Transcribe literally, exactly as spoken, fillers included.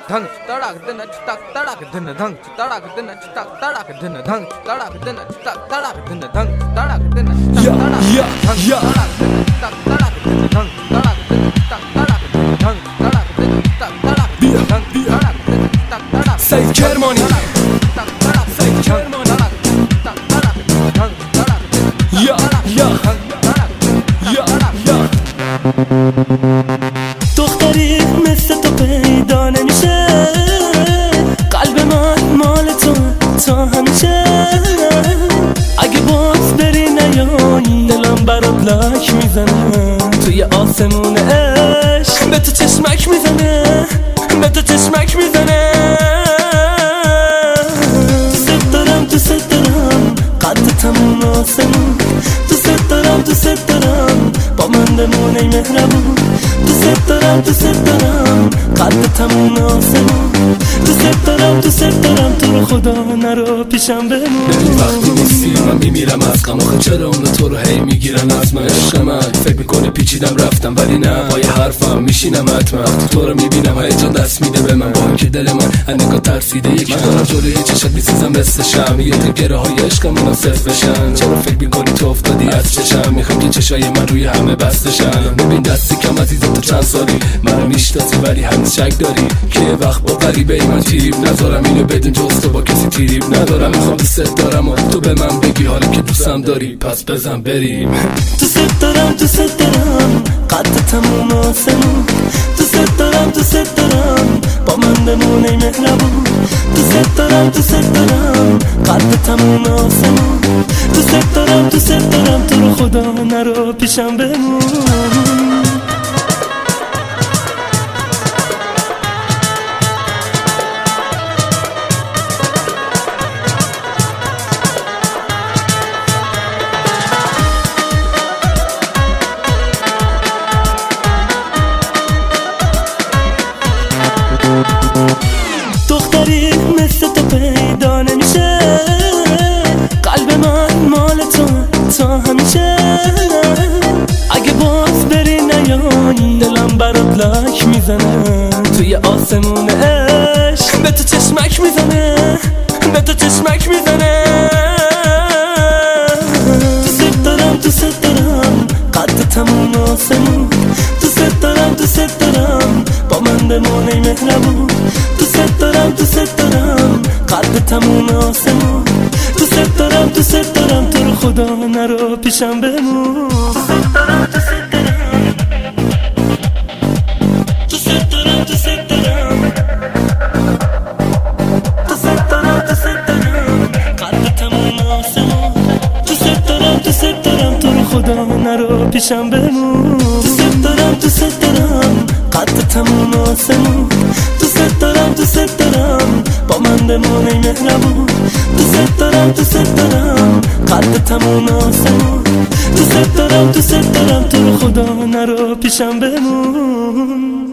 धंग तड़क दिन तक तड़क दिन धंग तड़क दिन तक तड़क दिन धंग तड़क दिन तक तड़क दिन धंग तड़क दिन तक तड़क दिन धंग तड़क दिन तक तड़क दिन धंग तड़क दिन तक तड़क दिन धंग तड़क दिन तक तड़क سعید کرمانی तक तड़क سعید کرمانی तक तड़क धंग तड़क یا یا یا یا دختری مثل تو پیدا نمیشه قلب من مال تو تا همیشه اگه باز بری نیایی دلم برات لک میزنه توی آسمون عشق به تو چشمک میزنه به تو چشمک میزنه دوست دارم دوست دارم قد تموم آسمون دوست دارم دوست دارم با من بمونی مهربون دوست دارم دوست دارم قد تموم آسمون دوست دارم دوست دارم تو رو خدا نرو پیشم بمون وقتی نیستی من میمیرم از غم آخه چرا اونو تو رو هی میگیرن از من عشق من فکر میکنه پیچیدم رفتم ولی نه با یه حرفم میشینم حتما تو رو میبینم هیجان دست میده به من با اینکه دل من از نگاه ترسیده یک من دارم جلوی چشت میسوزم مثل شم یه تو گره های عشقم مناسب بشن چرا فکر میکنی تو افتادی از چشم میخوام که چشای من روی همه بستشن ببین دستی کم عزیزم تو چند سالی منو میشناسی ولی هنوز شک داری که وقت با غریبه ای من تیریب نذارم اینو بدون جز تو با کسی تیریب ندارم میخوام دوست دارم و تو به من بگی حالا که دوستم داری پس بزن بریم دوست دارم دوست دارم قد تموم آسمون دوست دارم دوست دارم با من بمونی مهربون دوست دارم دوست دارم قد تموم آسمون دوست دارم دوست دارم تو رو خدا نرو پیشم بمون دختری مثل تو پیدا نمیشه قلب من مال تو تا همیشه اگه باز بری نیایی دلم برات لک میزنه توی آسمون عشق به تو چشمک میزنه به تو چشمک میزنه دوست دارم دوست دارم قد تموم آسمون دوست دارم دوست دارم با من بمونی مهربون دوست دارم دوست دارم قد تموم آسمون دوست دارم دوست دارم تو رو خدا نرو پیشم بمون دوست دارم دوست دارم دوست دارم دوست دارم دوست دارم دوست دارم قد تموم آسمون دوست دارم دوست دارم تو رو خدا نرو پیشم بمون دوست دارم دوست دارم قد تموم آسمون دوست دارم دوست دارم با من بمونی مهربون دوست دارم دوست دارم قد تموم آسمون دوست دارم دوست دارم تو رو خدا نرو پیشم بمون